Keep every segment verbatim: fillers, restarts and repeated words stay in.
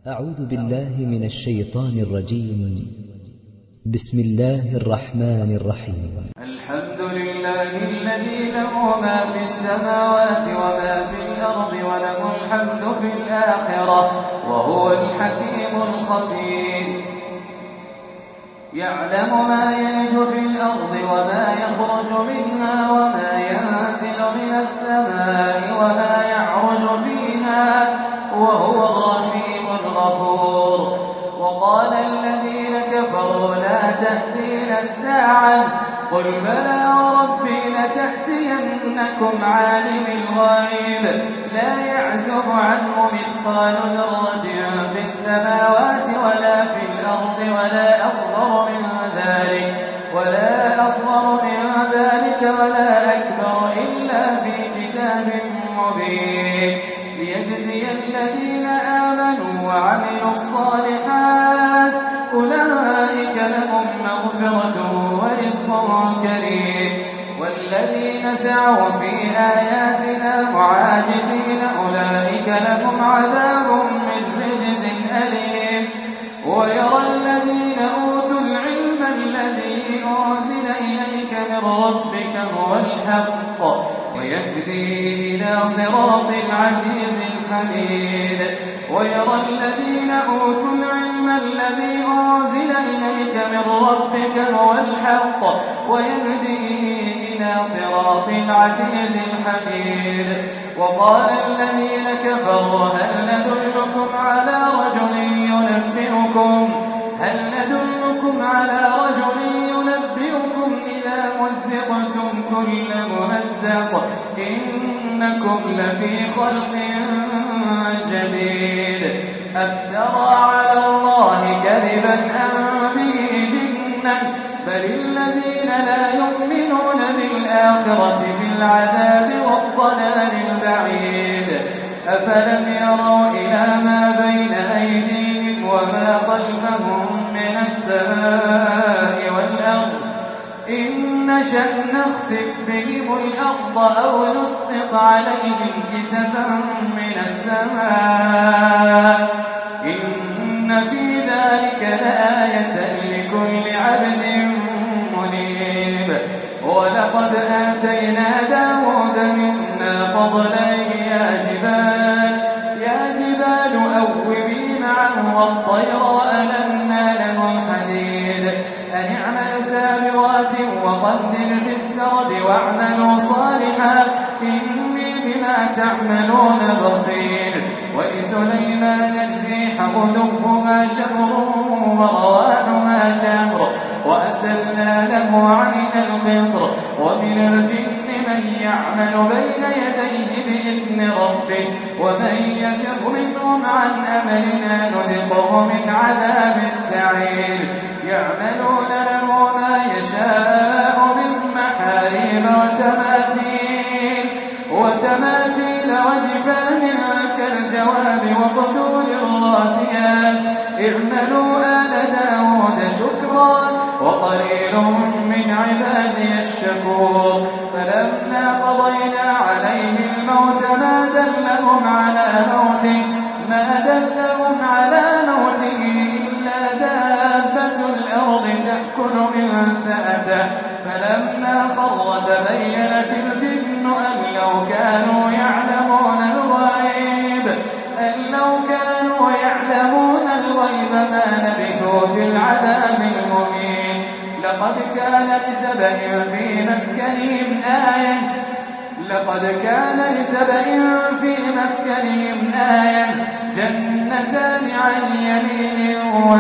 أعوذ بالله من الشيطان الرجيم. بسم الله الرحمن الرحيم. الحمد لله الذي له ما في السماوات وما في الأرض وله الحمد في الآخرة وهو الحكيم الخبير. يعلم ما يلج في الأرض وما يخرج منها وما ينزل من السماء وما يعرج فيها وهو الرحيم الغفور. وقال الذين كفروا لا تأتينا الساعة قل بلى وربي لتأتينكم عالم الغيب لا يعزب عنه مثقال ذرة في السماوات ولا في الأرض ولا أصغر من ذلك ولا أصغر من ذلك ولا أكبر إلا في كتاب مبين ليجزي الذين آمنوا وعملوا الصالحات أولئك لهم مغفرة ورزق كريم. والذين سعوا في آياتنا معاجزين أولئك لهم عذاب من رجز أليم. ويرى الذين أوتوا العلم الذي أنزل إليك من ربك هو الحق ويهدي إلى صراط العزيز الحميد. ويرى الذين أوتوا العلم الذي أنزل إليك من ربك هو الحق ويهدي إلى صراط العزيز الحميد. وقال الذين كفروا هل ندلكم على رجل ينبئكم هل ندلكم على رجل ينبئكم إذا مزقتم كل ممزق إنكم لفي خلق جديد. أفترى على الله كذبا أم به جنة بل الذين لا يؤمنون بالآخرة في العذاب والضلال البعيد. أفلم يروا إلى ما بين أيديهم وما خلفهم من السماء والأرض إن نشأ نخسف بهم الأرض أو نسقط عليهم كسفا من السماء إن في ذلك لآية لكل عبد منيب. ولقد آتينا داود منا فضلا يا جبال يا جبال أوبي معه والطير وألنا له الحديد أن اعمل سابغات وقدر في السرد واعملوا صالحا إني بما تعملون بصير. ولسليمان الريح غدوها شهر ورواحها شهر وأسلنا له عين القطر. ومن الجن من يعمل بين يديه بإذن ربه ومن يزغ منهم عن أمرنا نذقه من عذاب السعير. يعملون له ما يشاء من محاريب وتماثيل وتماثيل وجفان كالجواب وقدور الراسيات اعملوا آل داود شكرا وقليل من عبادي الشكور. فلما قضينا عليه الموت ما دلهم على موته ما دلهم على موته إلا دابة الأرض تأكل من سأته. فلما خر تبينت الجن أن لو كانوا يعلمون الغيب أن لو كانوا يعلمون الغيب ما لبثوا في العذاب المهين. لقد كان لسبأ في مسكنهم آية لقد كان لسبأ في مسكنهم آية جنتان عن يمين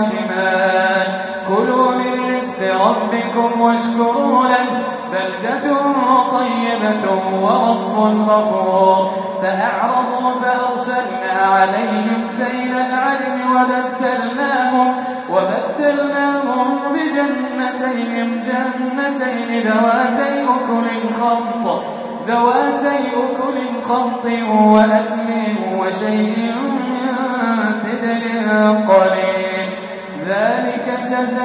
وشمال كلوا من رزق ربكم واشكروا له بلدة طيبة ورب غفور. فأعرضوا فأرسلنا عليهم سيل العلم وبدلناهم وبدلناهم بجنتين جنتين ذواتي أكل خمط ذواتي أكل خمط وأثم وشيء من سدر قليل ذلك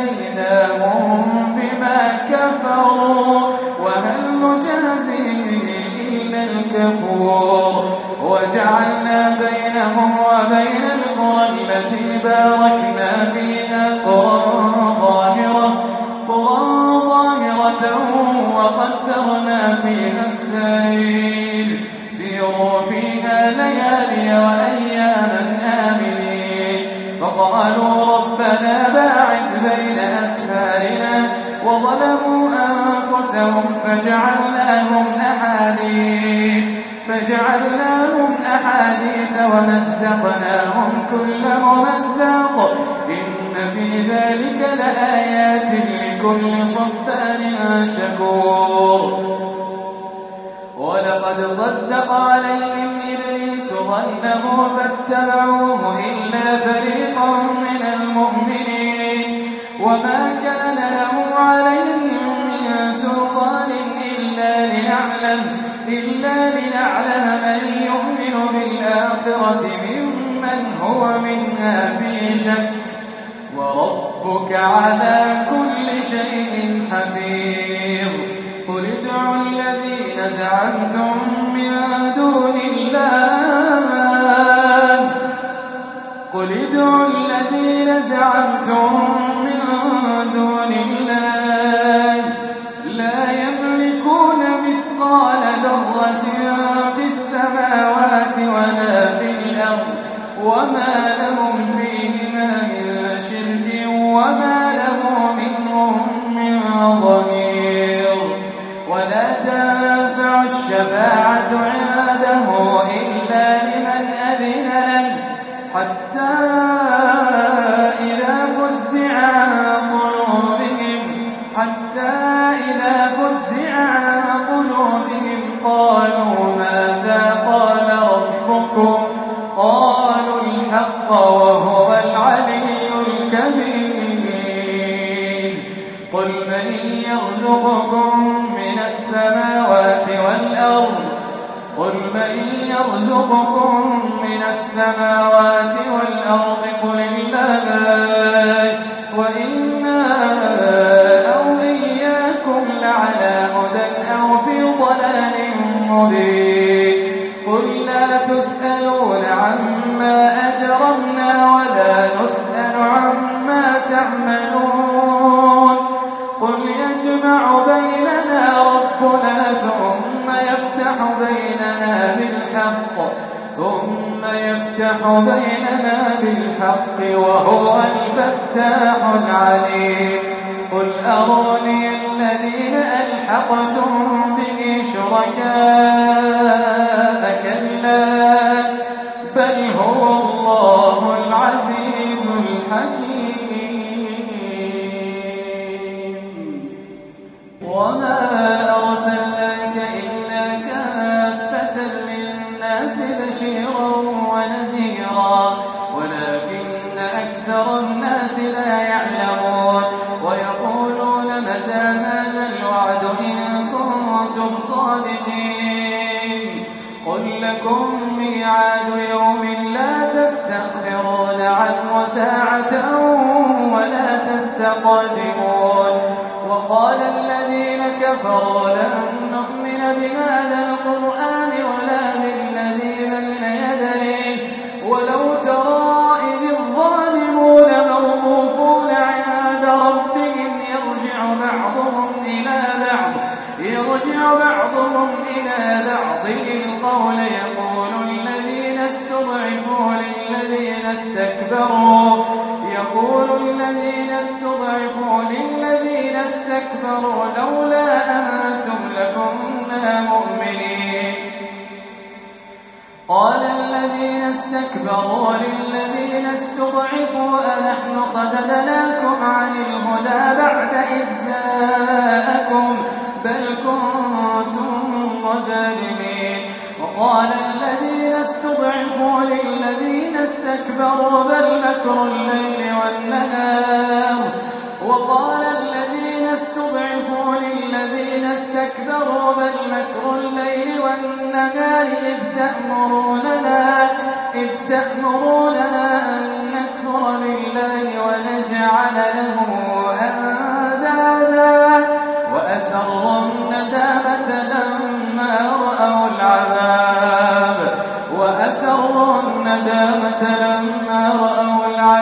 جزيناهم بما كفروا وهل نجازي إلا الكفور. وجعلنا بينهم وبين القرى التي التي باركنا فيها قرى ظاهرة قرى ظاهرة وقدرنا فيها السير سيروا فيها ليالي وأياما آمنين فقالوا ربنا باعد بين أسفارنا وظلموا أنفسهم فجعلناهم أحاديث فجعلناهم أحاديث ومزقناهم كل ممزق إن في ذلك لآيات لكل صبار شكور ولقد صدق عليهم إبليس ظنه فاتبعوه إلا فريقا من المؤمنين وما كان له عليهم من سلطان إلا لنعلم إلا لنعلم من يؤمن بالآخرة ممن هو منها في شك وربك على كل شيء حفيظ قل ادعوا الذين زعمتم من دون الله قل ادعوا الذين زعمتم من دون الله لا يملكون مثقال ذرة في السماوات ولا في الأرض وما لهم فيهما من شرك وما له منهم من ظهير ولا تنفع الشفاعة عنده إلا لمن أذن له حتى إذا فزع عن قلوبهم حتى إذا فزع عن قلوبهم قالوا ماذا قال ربكم قالوا الحق وهو العلي الكبير قل من يرزقكم من السماوات والأرض قل من يرزقكم من السماوات والأرض قل الله وإنا أو إياكم لعلى هدى أو في ضلال مبين قل لا تسألون عما أجرمنا ولا نسأل عما تعملون قل يجمع بيننا ربنا ثم يفتح بيننا بالحق ثم يفتح بيننا بالحق وهو الفتاح العليم قل أروني الذين ألحقتم به شركاء كلا بل هو الله العزيز الحكيم وما أرسلناك إلا كافة للناس بشيرا ونذيرا ولكن أكثر الناس لا يعلمون ويقولون متى هذا الوعد إن كنتم صادقين قل لكم ميعاد يوم لا تستأخرون عنه ساعة ولا تستقدمون وقال الذين كفروا لن نؤمن بهذا القرآن ولا بالذي بين يديه ولو ترى إذ الظالمون موقوفون عند ربهم يرجع بعضهم إلى بعض يرجع بعضهم إلى بعض القول يقول الذين استضعفوا للذين استكبروا يقول الذين استضعفوا للذين استكبروا لولا أنتم لكنا مؤمنين قال الذين استكبروا للذين استضعفوا أنحن صددناكم عن الهدى بعد إذ جاءكم بل كنتم مجرمين وقال الذين استضعفوا للذين استكبروا بل مكر الليل والنهار وقال الذين استضعفوا للذين استكبروا بل مكر الليل والنهار إذ تأمروننا إذ تأمروننا أن نكفر بالله ونجعل له أندادا وأسروا الندامة لما رأوا العذاب وأسروا الندامة لما رأوا العذاب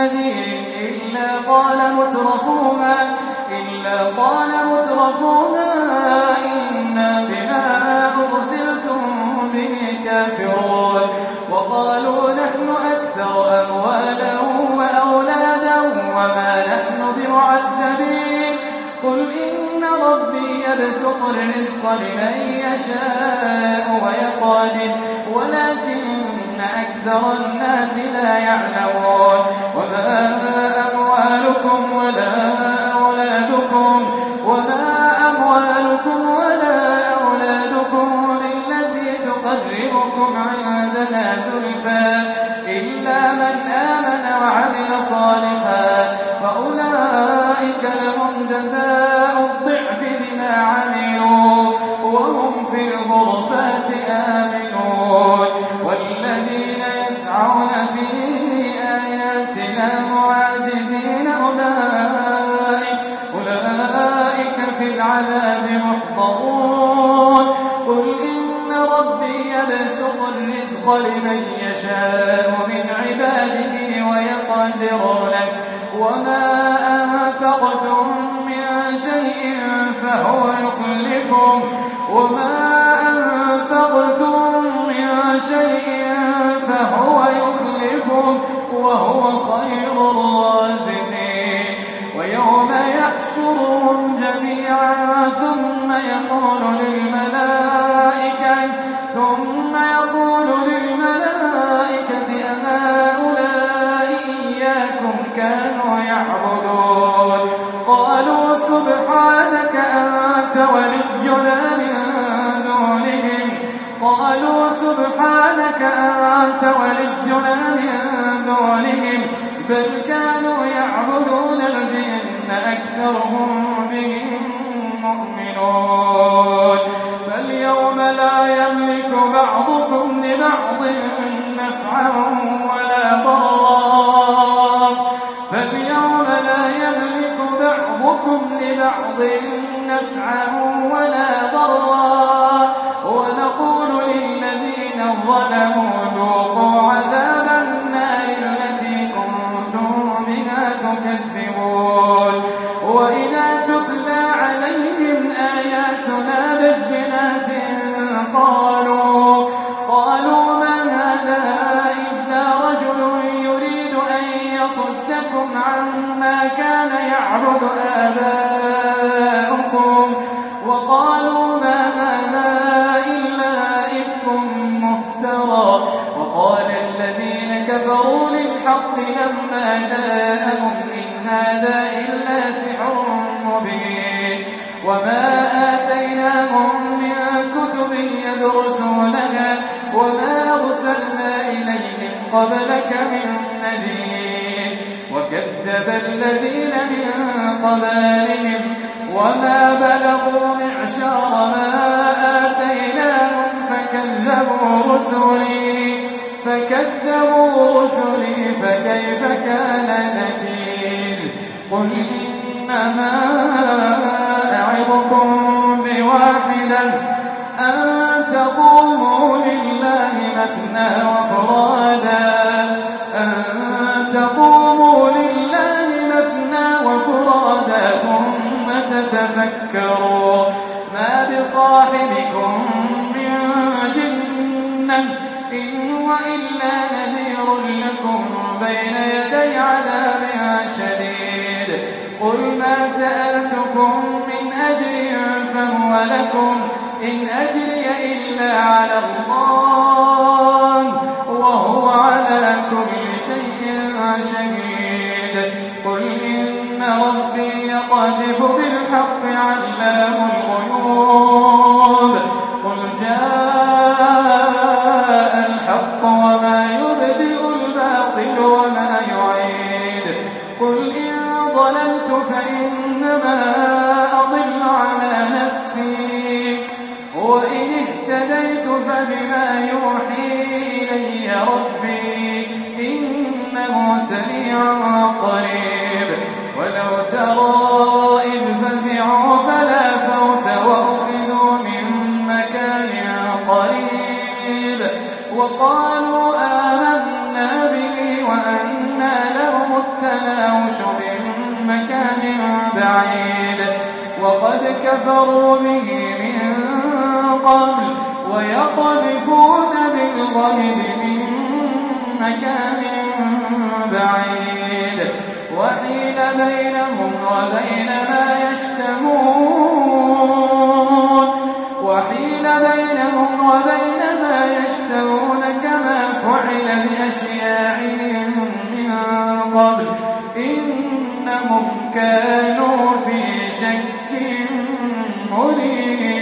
نذير إلا قال مترفوها إلا قال مترفوها إنا بما أرسلتم به كافرون وقالوا نحن أكثر أموالا وأولادا وما نحن بمعذبين قل إن ربي يبسط الرزق لمن يشاء ويقدر ولكن أكثر الناس لا يعلمون وما أموالكم ولا أولادكم وما أموالكم ولا أولادكم بالتي تقربكم عندنا زلفى إلا من آمن وعمل صالحا فأولئك لهم جزاء الضعف بما عملوا وهم في الغرفات آمنون والذين يسعون في آياتنا معاجزين أولئك أولئك في العذاب محضرون قل إن ربي يبسط الرزق لمن يشاء من عباده ويقدر له وما أنفقتم من شيء فهو يخلفه وما أنفقتم من شيء فهو يخلفه وهو خير الرازقين ويوم يحشرهم جميعا ثم يقول للملائكة ثم يقول للملائكة أهؤلاء إياكم كانوا يعبدون قالوا سبحانك أنت ولينا من دونهم قالوا سبحانك أنت ولينا من دونهم بل كانوا يعبدون الجن أكثرهم بهم مؤمنون فاليوم لا يملك بعضكم لبعض نفعا ولا ضرا فاليوم لا يملك بعضكم لبعض نفعا ولا ضرا ونقول للذين ظلموا ذوقوا عذاب النار التي كنتم بها تكذبون وإذا تتلى عليهم آياتنا بينات قالوا قالوا ما هذا إلا رجل يريد أن يصدكم عما كان يعبد آباؤكم وقالوا ما هذا إلا إفك مفترى وقال الذين كفروا للحق لما جاءهم إن هذا إلا سحر مبين وما آتيناهم من كتب يدرسونها وما أرسلنا إليهم قبلك من نذير وكذب الذين من قبلهم وما بلغوا معشار ما آتيناهم فكذبوا رسلي فكذبوا رسلي فكيف كان نكير قل إنما أعظكم بواحدة أن تقوموا لله مثنى وفرادا أن تقوموا لله مثنى وفرادا ثم تتفكروا ما بصاحبكم من جنة إن وإلا نذير لكم بين يدي عذاب شديد قل ما سألتكم من أجر فهو لكم إن أجري إلا على الله وهو على كل شيء شهيد قل إن ربي يقذف بالحق علام الغيوب قل جاء الحق وما يبدئ الباطل وما يعيد قل إن ضللت فإنما أضل على نفسي وإن اهتديت فبما يوحي إلي ربي إنه سميع قريب ولو ترى إذ فزعوا فلا فوت وأخذوا من مكان قريب وقالوا آمنا به وأنى لهم والتناوش من مكان بعيد وقد كفروا به من قبل ويقذفون بالغيب من مكان بعيد وحيل بينهم وبين ما يشتهون وحيل بينهم وبين ما يشتهون كما فعل بأشياعهم من قبل إنهم كانوا في شك مريب.